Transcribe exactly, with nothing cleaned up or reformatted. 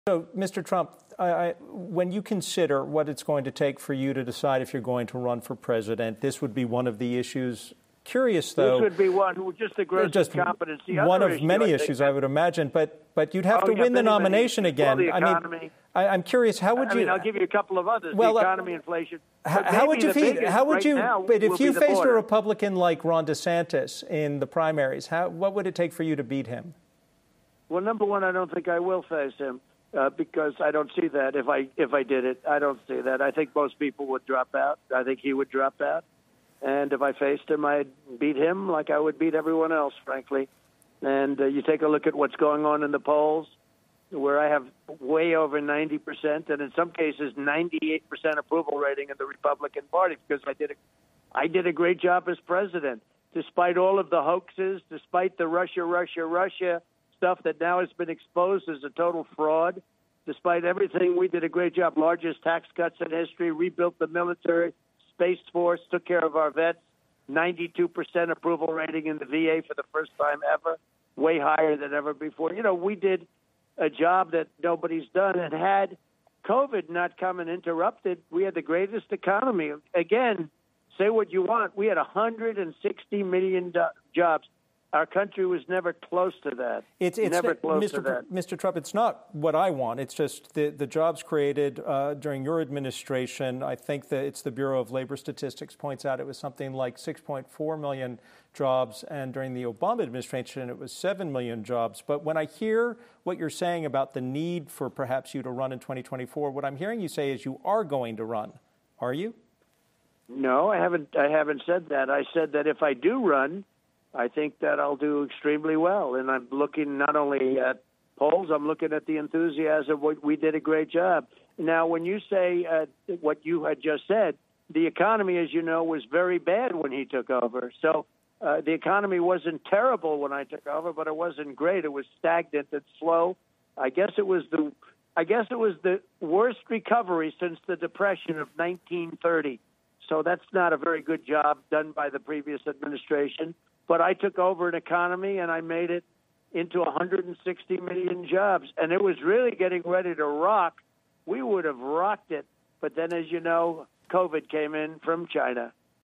So, Mister Trump, I, I, when you consider what it's going to take for you to decide if you're going to run for president, this would be one of the issues. Curious, though. This would be one, just the gross just incompetency. One of issue, many I issues, that, I would imagine. But but you'd have oh, to yeah, win many, the nomination many, again. well, the I mean, I, I'm curious. How would I you? mean, I'll give you a couple of others. Well, the economy, inflation. How, how would you feel? How would right you? Now but if you faced border. a Republican like Ron DeSantis in the primaries, how what would it take for you to beat him? Well, number one, I don't think I will face him. Uh, because I don't see that. If I if I did it, I don't see that. I think most people would drop out. I think he would drop out. And if I faced him, I'd beat him like I would beat everyone else, frankly. And uh, you take a look at what's going on in the polls, where I have way over ninety percent, and in some cases ninety-eight percent approval rating in the Republican Party, because I did a, I did a great job as president, despite all of the hoaxes, despite the Russia, Russia, Russia stuff that now has been exposed as a total fraud. Despite everything, we did a great job. Largest tax cuts in history, rebuilt the military, Space Force, took care of our vets, ninety-two percent approval rating in the V A for the first time ever, way higher than ever before. You know, we did a job that nobody's done. And had COVID not come and interrupted, we had the greatest economy. Again, say what you want. We had one hundred sixty million do- jobs. Our country was never close to that. It's, it's never close Mister to that. Mister Trump, it's not what I want. It's just the, the jobs created uh, during your administration. I think that it's the Bureau of Labor Statistics points out it was something like six point four million jobs, and during the Obama administration it was seven million jobs. But when I hear what you're saying about the need for perhaps you to run in twenty twenty-four, what I'm hearing you say is you are going to run. Are you? No, I haven't. I haven't said that. I said that if I do run, I think that I'll do extremely well. And I'm looking not only at polls, I'm looking at the enthusiasm. We did a great job. Now, when you say uh, what you had just said, the economy, as you know, was very bad when he took over. So uh, the economy wasn't terrible when I took over, but it wasn't great. It was stagnant and slow. I guess it was the I guess it was the worst recovery since the Depression of nineteen thirty. So that's not a very good job done by the previous administration. But I took over an economy and I made it into one hundred sixty million jobs. And it was really getting ready to rock. We would have rocked it. But then, as you know, COVID came in from China.